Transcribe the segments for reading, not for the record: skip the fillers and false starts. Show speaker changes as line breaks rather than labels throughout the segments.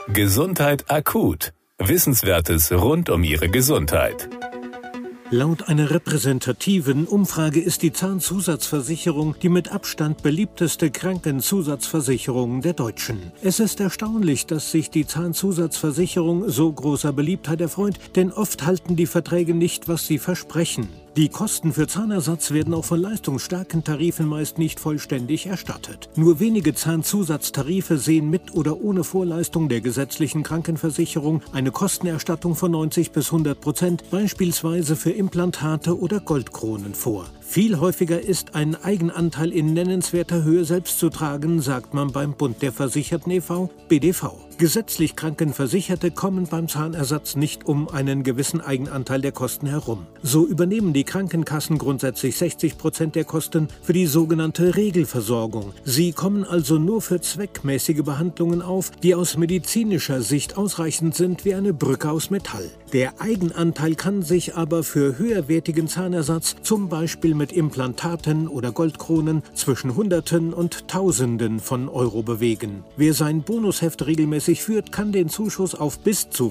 Gesundheit akut. Wissenswertes rund um Ihre Gesundheit.
Laut einer repräsentativen Umfrage ist die Zahnzusatzversicherung die mit Abstand beliebteste Krankenzusatzversicherung der Deutschen. Es ist erstaunlich, dass sich die Zahnzusatzversicherung so großer Beliebtheit erfreut, denn oft halten die Verträge nicht, was sie versprechen. Die Kosten für Zahnersatz werden auch von leistungsstarken Tarifen meist nicht vollständig erstattet. Nur wenige Zahnzusatztarife sehen mit oder ohne Vorleistung der gesetzlichen Krankenversicherung eine Kostenerstattung von 90 bis 100%, beispielsweise für Implantate oder Goldkronen vor. Viel häufiger ist ein Eigenanteil in nennenswerter Höhe selbst zu tragen, sagt man beim Bund der Versicherten e.V., BDV. Gesetzlich Krankenversicherte kommen beim Zahnersatz nicht um einen gewissen Eigenanteil der Kosten herum. So übernehmen die Krankenkassen grundsätzlich 60% der Kosten für die sogenannte Regelversorgung. Sie kommen also nur für zweckmäßige Behandlungen auf, die aus medizinischer Sicht ausreichend sind wie eine Brücke aus Metall. Der Eigenanteil kann sich aber für höherwertigen Zahnersatz, zum Beispiel mit Implantaten oder Goldkronen, zwischen Hunderten und Tausenden von Euro bewegen. Wer sein Bonusheft regelmäßig führt, kann den Zuschuss auf bis zu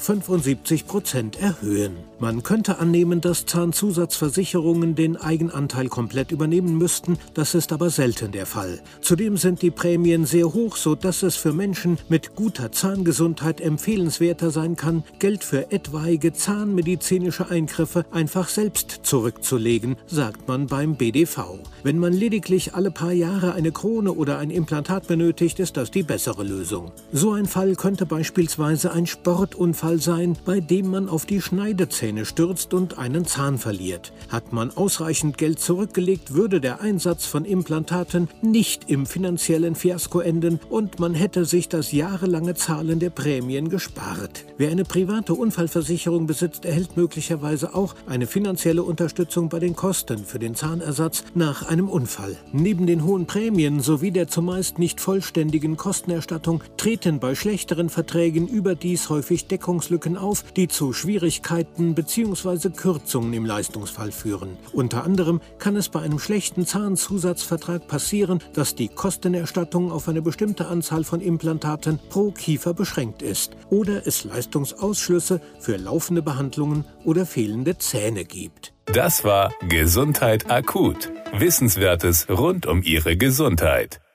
75% erhöhen. Man könnte annehmen, dass Zahnzusatzversicherungen den Eigenanteil komplett übernehmen müssten, das ist aber selten der Fall. Zudem sind die Prämien sehr hoch, sodass es für Menschen mit guter Zahngesundheit empfehlenswerter sein kann, Geld für etwaige zahnmedizinische Eingriffe einfach selbst zurückzulegen, sagt man beim BDV. Wenn man lediglich alle paar Jahre eine Krone oder ein Implantat benötigt, ist das die bessere Lösung. So ein Fall könnte beispielsweise ein Sportunfall sein, bei dem man auf die Schneidezähne stürzt und einen Zahn verliert. Hat man ausreichend Geld zurückgelegt, würde der Einsatz von Implantaten nicht im finanziellen Fiasko enden und man hätte sich das jahrelange Zahlen der Prämien gespart. Wer eine private Unfallversicherung besitzt, erhält möglicherweise auch eine finanzielle Unterstützung bei den Kosten für den Zahnersatz nach einem Unfall. Neben den hohen Prämien sowie der zumeist nicht vollständigen Kostenerstattung treten bei schlechteren Verträgen überdies häufig Deckungslücken auf, die zu Schwierigkeiten bzw. Kürzungen im Leistungsfall führen. Unter anderem kann es bei einem schlechten Zahnzusatzvertrag passieren, dass die Kostenerstattung auf eine bestimmte Anzahl von Implantaten pro Kiefer beschränkt ist oder es Leistungsausschlüsse für laufende Behandlungen oder fehlende Zähne gibt.
Das war Gesundheit akut. Wissenswertes rund um Ihre Gesundheit.